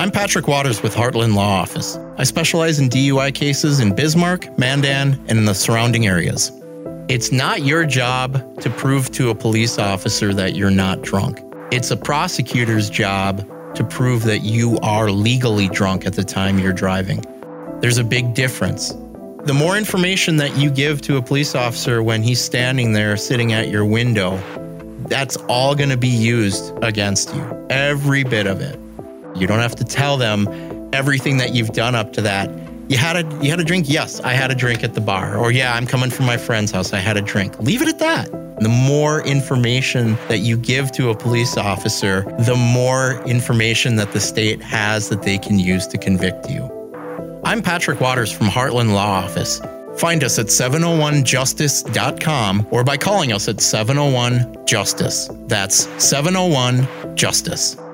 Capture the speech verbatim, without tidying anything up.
I'm Patrick Waters with Heartland Law Office. I specialize in D U I cases in Bismarck, Mandan, and in the surrounding areas. It's not your job to prove to a police officer that you're not drunk. It's a prosecutor's job to prove that you are legally drunk at the time you're driving. There's a big difference. The more information that you give to a police officer when he's standing there sitting at your window, that's all going to be used against you. Every bit of it. You don't have to tell them everything that you've done up to that. You had a you had a drink? Yes, I had a drink at the bar. Or yeah, I'm coming from my friend's house. I had a drink. Leave it at that. The more information that you give to a police officer, the more information that the state has that they can use to convict you. I'm Patrick Waters from Heartland Law Office. Find us at seven oh one justice dot com or by calling us at seven oh one justice. That's seven oh one justice.